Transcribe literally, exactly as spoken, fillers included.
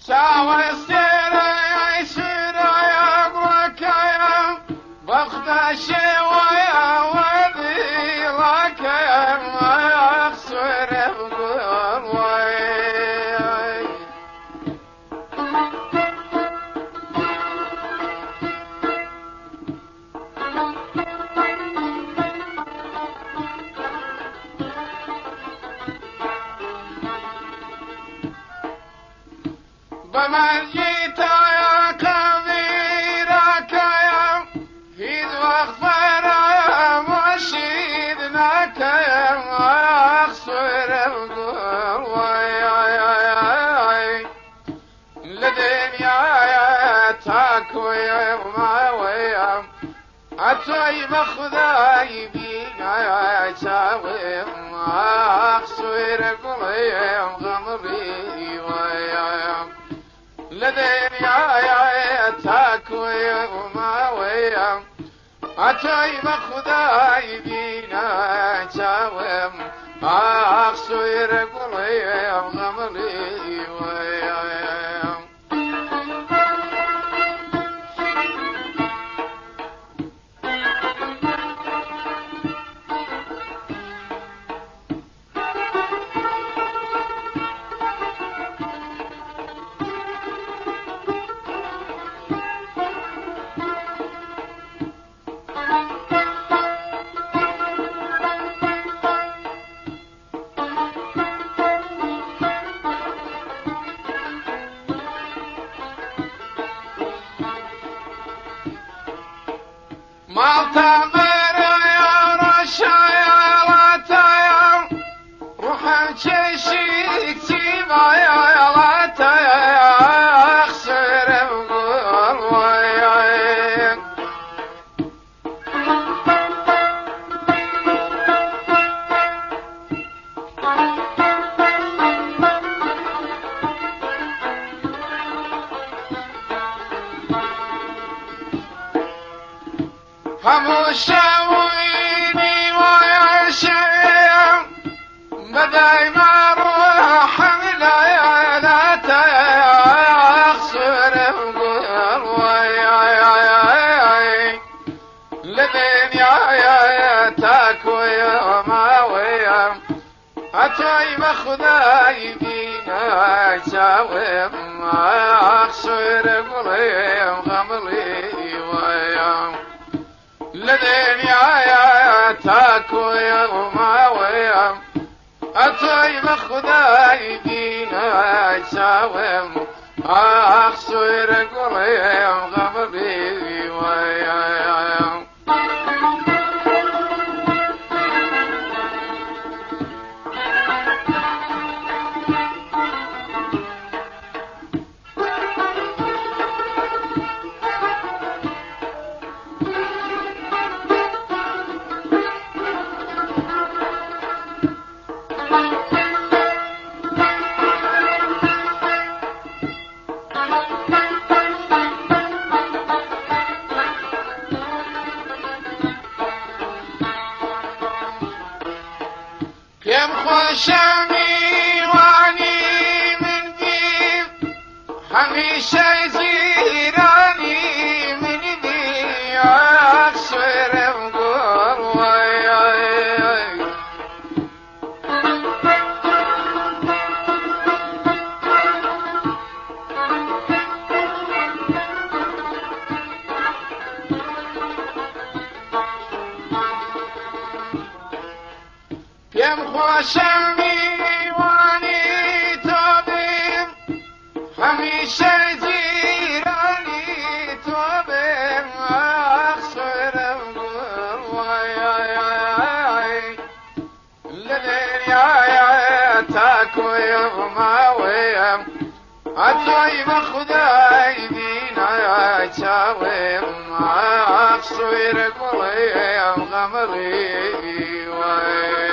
شاوستيرا يسيرا يا بلكايا بخت شويا ودي لك يا اخسر بقلبي بمن جيت يا كبيرك يا في وقت فرا مشيدناك يا اخسر القلب لدنيا يا تاكوي ما ويا اتوي بخداي بينا يا شاوي اخسر القلب غمري ويا لدنيا يا تاكوي وما ويا اتوي بخداي بينا شاوم اخسر قليم غمري ويا ما تغير يا رشا يا لاتايا روح تشيك تيبا يا لاتايا اخسر بقلبي هموشاويني ويا شيم بداي ما روح من يا لاتا يا اخسر بقلبي لمن يا يا تاكوي وما ويا اتوي بخداي بينا شاوم اخسر قلبي غمري ويا لدنيا يا تاكوي وما ويا اتوي بخداي بينا شاوم اخسر قلبي غمري ويا كم خوشمی وانی من بیم همیشه زیرانی من بیم اکسرم گلوی كم خوشمی وانی تو بیم همیشه زیرانی تو بیم اخسرم گلوی لدنیا یا تاکوی وما ویم اتوی بخدای بینا یا چاویم اخسر قلیم غمری ویم